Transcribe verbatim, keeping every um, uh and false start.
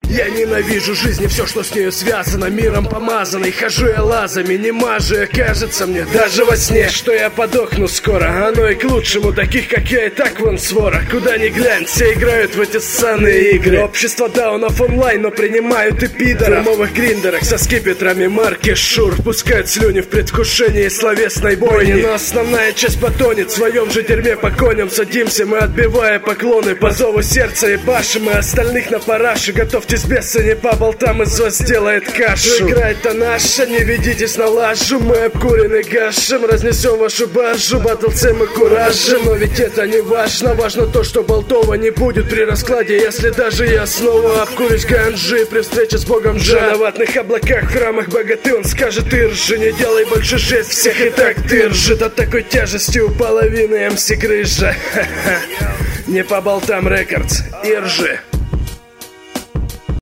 Я ненавижу жизнь и все, что с нею связано. Миром помазанный, хожу я лазами, не мажу я, кажется мне, даже во сне, что я подохну скоро. Оно и к лучшему, таких как я и так вон свора. Куда ни глянь, все играют в эти ссаные игры. Общество даунов онлайн, но принимают и пидоров. В умовых гриндерах со скипетрами марки Шур пускают слюни в предвкушении словесной бойни. Но основная часть потонет в своем же дерьме по коням. Садимся мы, отбивая поклоны по зову сердца и башим. И остальных на параше. Готовьтесь, бесы, не по болтам, из вас делает кашу. Играет-то наша, не ведитесь на лажу. Мы обкурены гашем, разнесем вашу бажу. Батлцем и куражем, но ведь это не важно. Важно то, что болтова не будет при раскладе. Если даже я снова обкурюсь ганжи при встрече с богом Джа. На ватных облаках в храмах богаты он скажет: ты ржи, не делай больше жесть, всех и так ты ржет. От такой тяжести у половины эм си грыжа. Не по болтам рекордс и ржи.